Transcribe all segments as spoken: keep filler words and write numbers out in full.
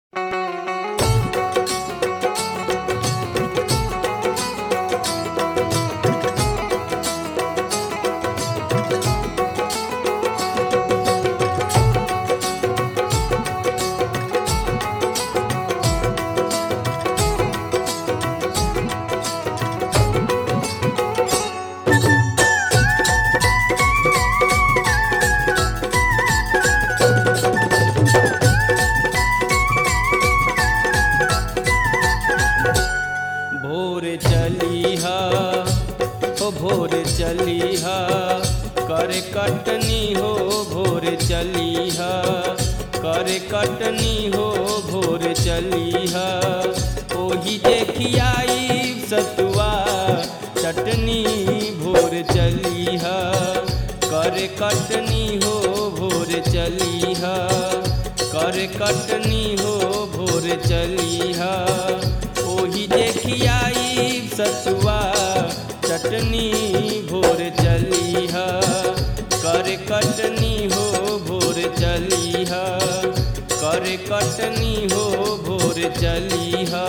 चलीहा करे कटनी हो भोर चलीहा करे कटनी हो भोर चलीहा ओही देखियाई सतुआ चटनी भोर चलीहा करे कटनी हो भोर चलीहा करे कटनी हो भोर चलीहा ओही देखियाई सतुआ चटनी भोर चलीहा कर कटनी हो भोर चलीहा कर कटनी हो भोर चलीहा।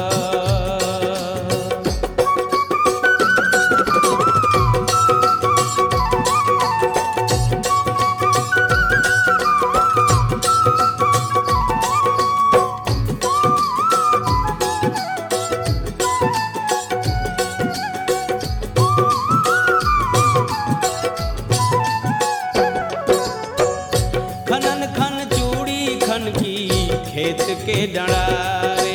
खनन खन चूड़ी खन की खेत के डंडारे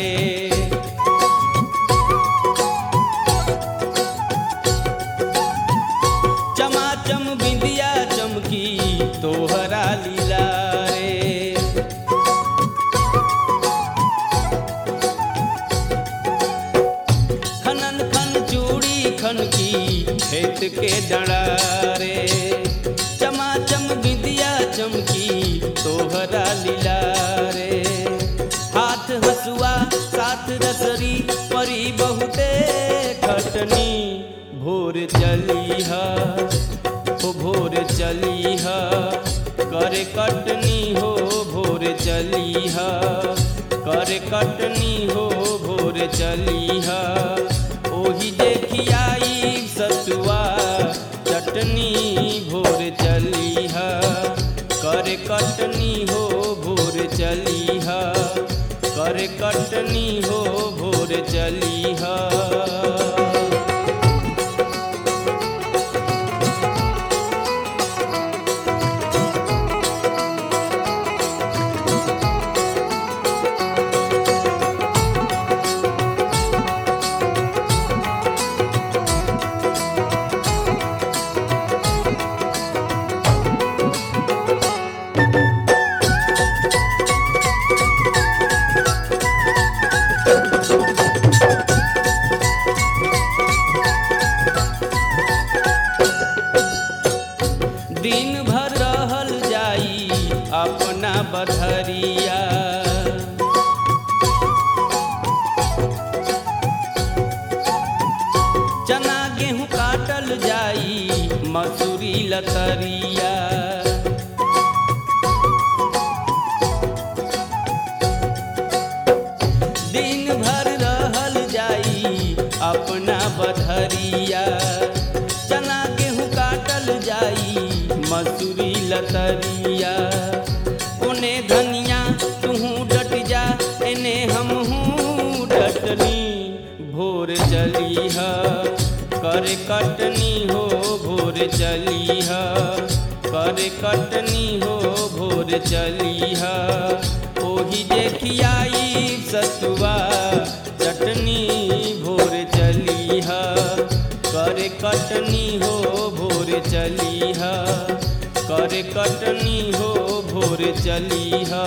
चमाचम बिंदिया चमकी तोहरा लीला रे खनन खन चूड़ी खन की खेत के डंडारे चमाचम बिंदिया चमकी तोहरा लीला रे हाथ हसुआ साथ रसरी परी बहुते खटनी भोर चलीहा हो भोर चलीहा करे कटनी हो भोर चलीहा करे कटनी हो भोर चलीहा ओही देखियाई सतुआ चटनी भोर चलीहा करे कटनी हो भोर चलीहा करे कटनी हो भोर चलीहा। दिन भर रहल जाई अपना बधरिया चना गेहूं काटल जाई मसूरी लतरिया दिन भर रहल जाई अपना बधरिया चना गेहूं काटल जाई मसूरी लतरिया ओने धनिया तुहू डट जा एने हमहू डटनी भोर चलीहा करे कटनी हो भोर चलीहा करे कटनी हो भोर चलीहा ओही देखियाई सतुआ चटनी भोर चलीहा करे कटनी हो भोर चलीहा करे कटनी हो भोर चलीहा।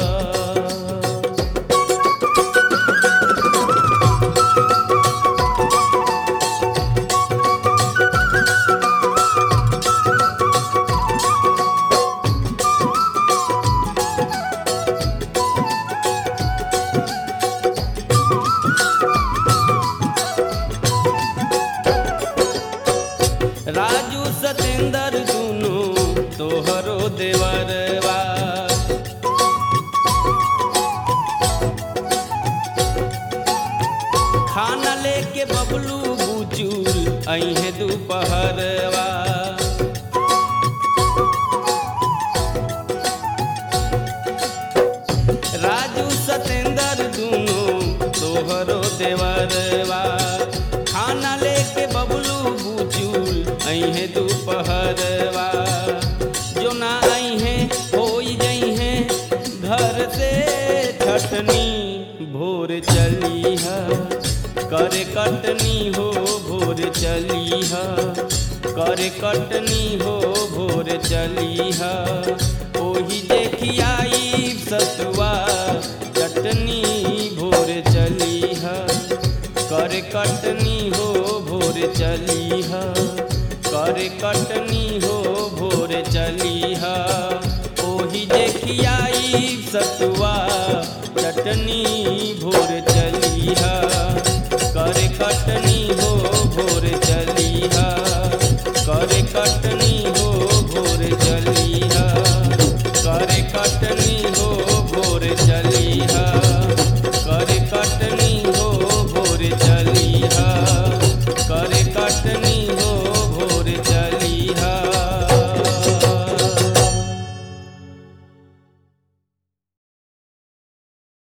राजू सतेंदर दुनू तोहरो देवरवा के बबलू बुचुल अइहे दोपहरवा। राजू सतेंद्र दुनो तोहरो देवरवा। खाना लेके बबलू बुचुल अइहे दोपहरवा। जो ना अइहे होई जइहे घर से छटनी भोर चलीहा करे कटनी हो भोर चलीहा करे कटनी हो भोर चलीहा। ओही देखियाई सतुआ चटनी भोर चलीहा करे कटनी हो भोर चलीहा करे कटनी हो भोर चलीहा। ओही देखियाई सतुआ चटनी भोर चलीहा करे कटनी हो